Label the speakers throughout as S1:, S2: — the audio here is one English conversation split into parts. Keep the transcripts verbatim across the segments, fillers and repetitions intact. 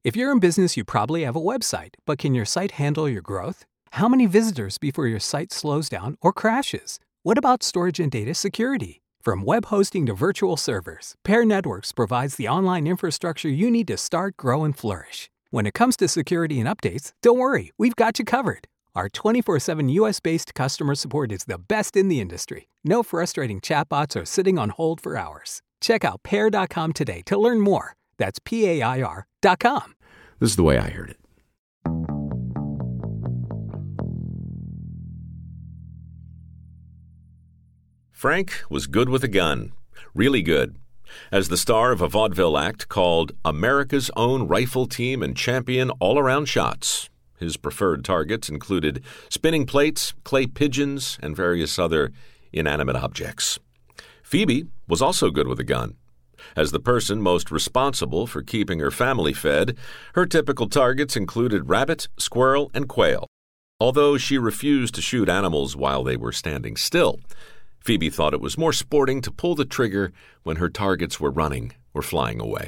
S1: If you're in business, you probably have a website, but can your site handle your growth? How many visitors before your site slows down or crashes? What about storage and data security? From web hosting to virtual servers, Pair Networks provides the online infrastructure you need to start, grow, and flourish. When it comes to security and updates, don't worry, we've got you covered. Our twenty-four seven U S-based customer support is the best in the industry. No frustrating chatbots or sitting on hold for hours. Check out pair dot com today to learn more. That's P A I R dot com.
S2: This is the way I heard it.
S3: Frank was good with a gun. Really good. As the star of a vaudeville act called America's Own Rifle Team and Champion All-Around Shots, his preferred targets included spinning plates, clay pigeons, and various other inanimate objects. Phoebe was also good with a gun. As the person most responsible for keeping her family fed, her typical targets included rabbit, squirrel, and quail. Although she refused to shoot animals while they were standing still, Phoebe thought it was more sporting to pull the trigger when her targets were running or flying away.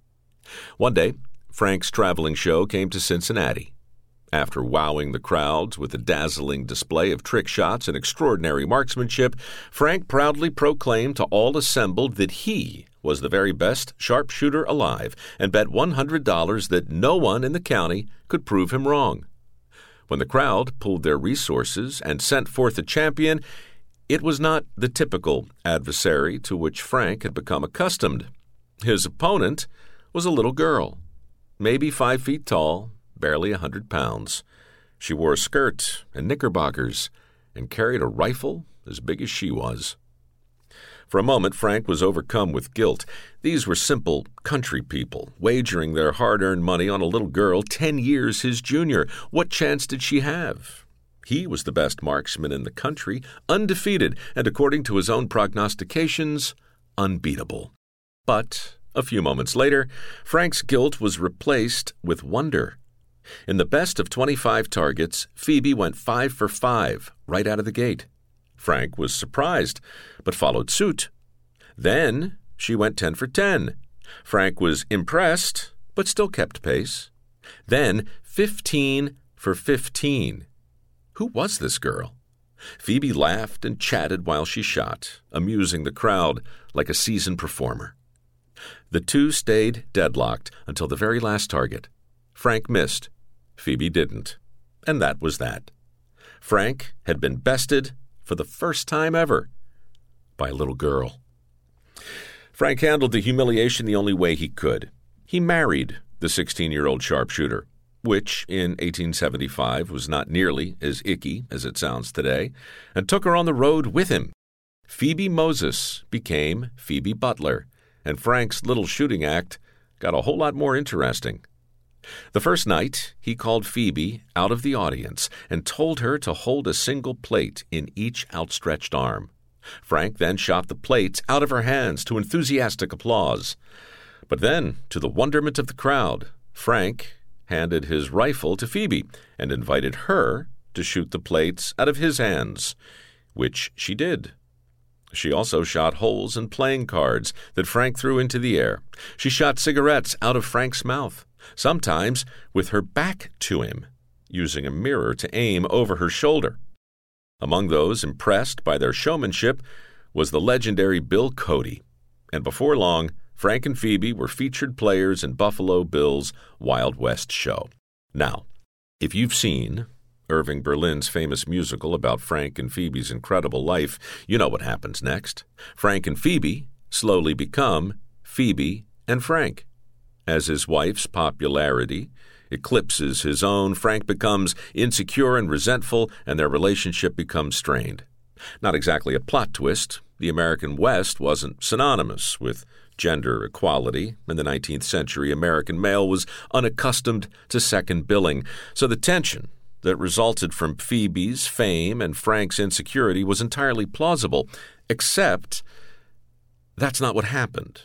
S3: One day, Frank's traveling show came to Cincinnati. After wowing the crowds with a dazzling display of trick shots and extraordinary marksmanship, Frank proudly proclaimed to all assembled that he was the very best sharpshooter alive and bet one hundred dollars that no one in the county could prove him wrong. When the crowd pooled their resources and sent forth a champion, it was not the typical adversary to which Frank had become accustomed. His opponent was a little girl, maybe five feet tall, barely a hundred pounds. She wore a skirt and knickerbockers and carried a rifle as big as she was. For a moment, Frank was overcome with guilt. These were simple country people, wagering their hard-earned money on a little girl ten years his junior. What chance did she have? He was the best marksman in the country, undefeated, and according to his own prognostications, unbeatable. But a few moments later, Frank's guilt was replaced with wonder. In the best of twenty-five targets, Phoebe went five for five right out of the gate. Frank was surprised, but followed suit. Then she went ten for ten. Frank was impressed, but still kept pace. Then fifteen for fifteen. Who was this girl? Phoebe laughed and chatted while she shot, amusing the crowd like a seasoned performer. The two stayed deadlocked until the very last target. Frank missed. Phoebe didn't. And that was that. Frank had been bested for the first time ever by a little girl. Frank handled the humiliation the only way he could. He married the sixteen-year-old sharpshooter, which in eighteen seventy-five was not nearly as icky as it sounds today, and took her on the road with him. Phoebe Moses became Phoebe Butler, and Frank's little shooting act got a whole lot more interesting. The first night, he called Phoebe out of the audience and told her to hold a single plate in each outstretched arm. Frank then shot the plates out of her hands to enthusiastic applause. But then, to the wonderment of the crowd, Frank handed his rifle to Phoebe and invited her to shoot the plates out of his hands, which she did. She also shot holes in playing cards that Frank threw into the air. She shot cigarettes out of Frank's mouth, sometimes with her back to him, using a mirror to aim over her shoulder. Among those impressed by their showmanship was the legendary Bill Cody, and before long, Frank and Phoebe were featured players in Buffalo Bill's Wild West show. Now, if you've seen Irving Berlin's famous musical about Frank and Phoebe's incredible life, you know what happens next. Frank and Phoebe slowly become Phoebe and Frank. As his wife's popularity eclipses his own, Frank becomes insecure and resentful, and their relationship becomes strained. Not exactly a plot twist. The American West wasn't synonymous with gender equality. In the nineteenth century, American male was unaccustomed to second billing, so the tension that resulted from Phoebe's fame and Frank's insecurity was entirely plausible, except that's not what happened.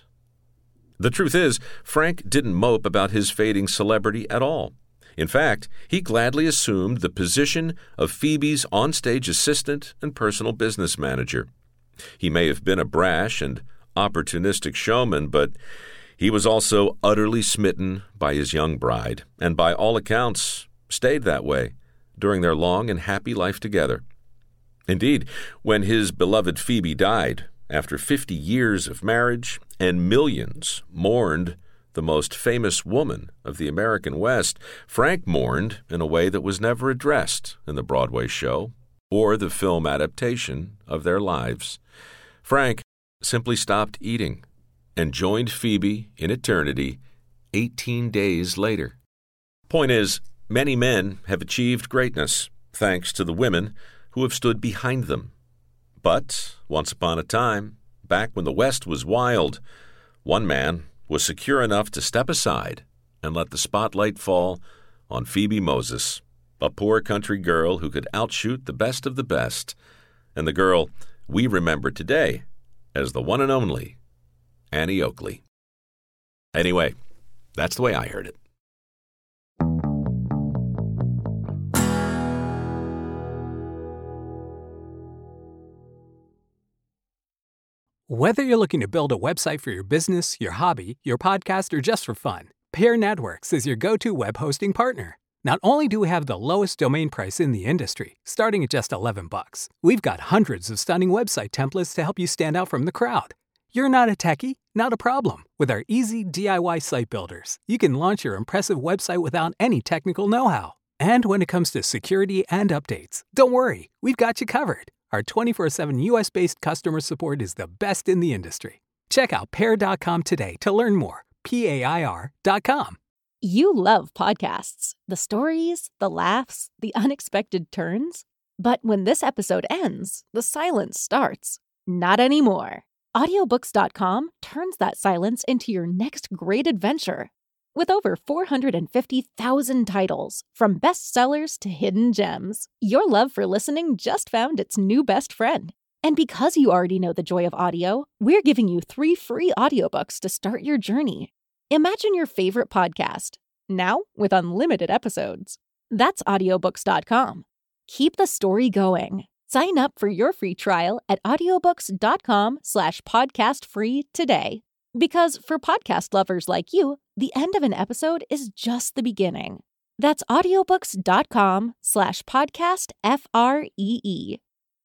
S3: The truth is, Frank didn't mope about his fading celebrity at all. In fact, he gladly assumed the position of Phoebe's onstage assistant and personal business manager. He may have been a brash and opportunistic showman, but He was also utterly smitten by his young bride, and by all accounts stayed that way during their long and happy life together. Indeed, when his beloved Phoebe died, after fifty years of marriage, and millions mourned the most famous woman of the American West, Frank mourned in a way that was never addressed in the Broadway show or the film adaptation of their lives. Frank simply stopped eating and joined Phoebe in eternity eighteen days later. Point is, many men have achieved greatness thanks to the women who have stood behind them. But once upon a time, back when the West was wild, one man was secure enough to step aside and let the spotlight fall on Phoebe Moses, a poor country girl who could outshoot the best of the best, and the girl we remember today as the one and only Annie Oakley. Anyway, that's the way I heard it.
S1: Whether you're looking to build a website for your business, your hobby, your podcast, or just for fun, Pair Networks is your go-to web hosting partner. Not only do we have the lowest domain price in the industry, starting at just eleven bucks, we've got hundreds of stunning website templates to help you stand out from the crowd. You're not a techie? Not a problem. With our easy D I Y site builders, you can launch your impressive website without any technical know-how. And when it comes to security and updates, don't worry, we've got you covered. Our twenty-four seven U S-based customer support is the best in the industry. Check out pair dot com today to learn more. P A I R dot com.
S2: You love podcasts. The stories, the laughs, the unexpected turns. But when this episode ends, the silence starts. Not anymore. audiobooks dot com turns that silence into your next great adventure. With over four hundred fifty thousand titles, from bestsellers to hidden gems, your love for listening just found its new best friend. And because you already know the joy of audio, we're giving you three free audiobooks to start your journey. Imagine your favorite podcast, now with unlimited episodes. That's audiobooks dot com. Keep the story going. Sign up for your free trial at audiobooks dot com slash podcast free today. Because for podcast lovers like you, the end of an episode is just the beginning. That's audiobooks dot com slash podcast F R E E.